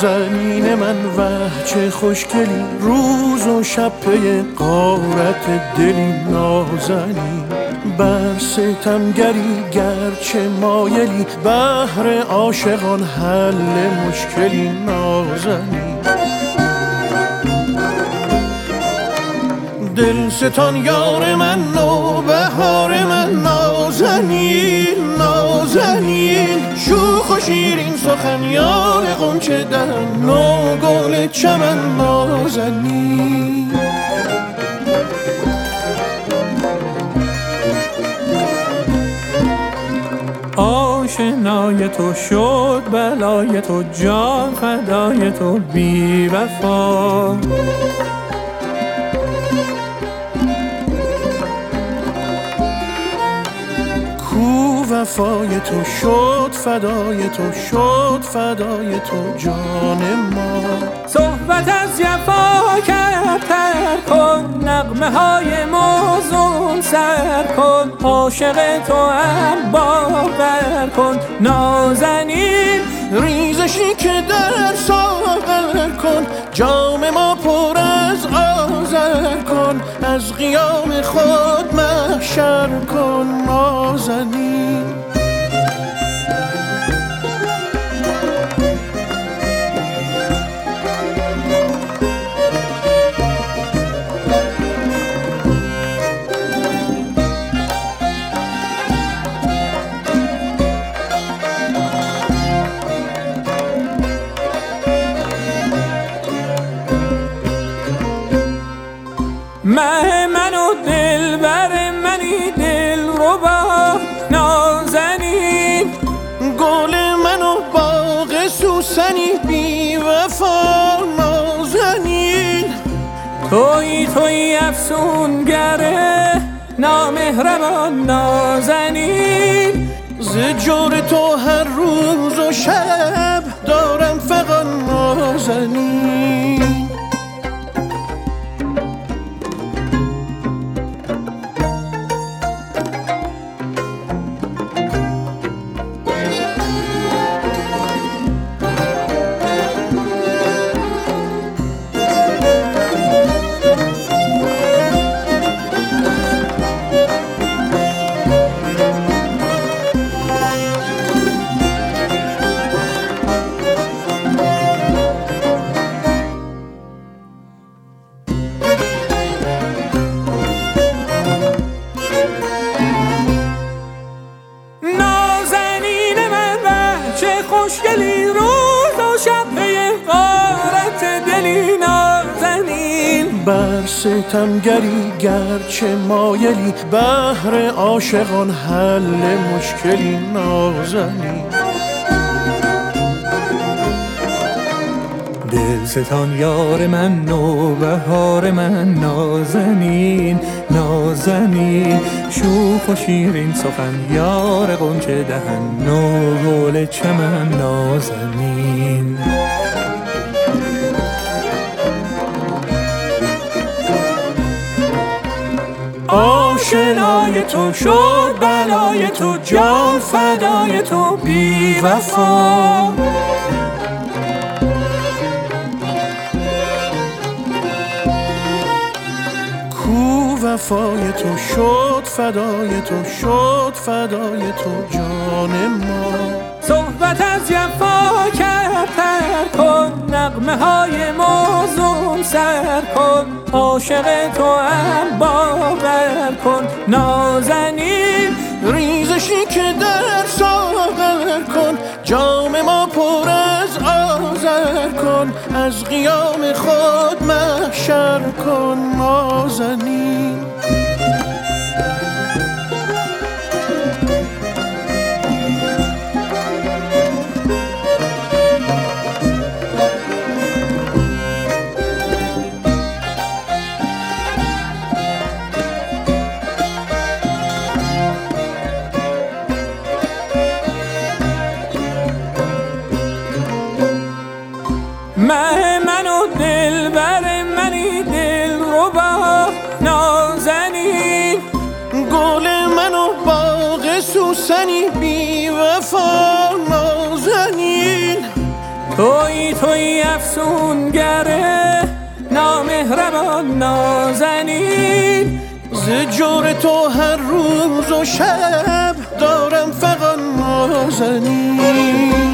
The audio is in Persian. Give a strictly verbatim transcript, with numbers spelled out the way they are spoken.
نازنین من وه چه خوشگلی، روز و شب پی غارت دلی. نازنین بر ستمگری گرچه مایلی، بهر عاشقان حل مشکلی. نازنین دل ستان یار من، نوبهار من. نازنین نازنین شوخ و شیرین سخن، یار غنچه دهن نو گل چمن. نازنین آشنای تو شد بلای تو، جان فدای تو بی وفا. وفای تو شد فدای تو، شد فدای تو جان ما. صحبت از جفا کرد تر کن، نغمه های موزون سر کن. عاشق تو هم باور کن. نازنین ریزشی که در ساغر کن، جام ما پر از آذر کن. از قیام خود محشر کن. نازنین مه من و دل بر منی، دل ربا. نازنین گل من و باغ سوسنی بی وفا. نازنین توی توی افسونگره نامهربان. نازنین ز جور تو هر روز و شب دارم فغان. نازنین خوشگلی، روز و شب پی غارت دلی. نازنین بر ستمگری گرچه مایلی، بهر عاشقان حل مشکلی. نازنین دل ستان یار من، نوبهار من. نازنین نازنین شوخ و شیرین سخن، یار غنچه دهن نو گل چمن. نازنین آشنای تو شد بلای تو، جان فدای تو بی وفا. وفای تو شد فدای تو، شد فدای تو جان ما. صحبت از جفا کرد تر کن، نغمه های موزون سر کن. عاشق تو هم باور کن. نازنین ریزشی که در ساغر کن، جام ما پر از آذر کن. از قیام خود محشر کن. نازنین مه من و دل بر منی، دل ربا. نازنین گل من و باغ سوسنی بی وفا. نازنین توی توی افسونگره نامهربان نازنین، ز جور تو هر روز و شب دارم فقط نازنین.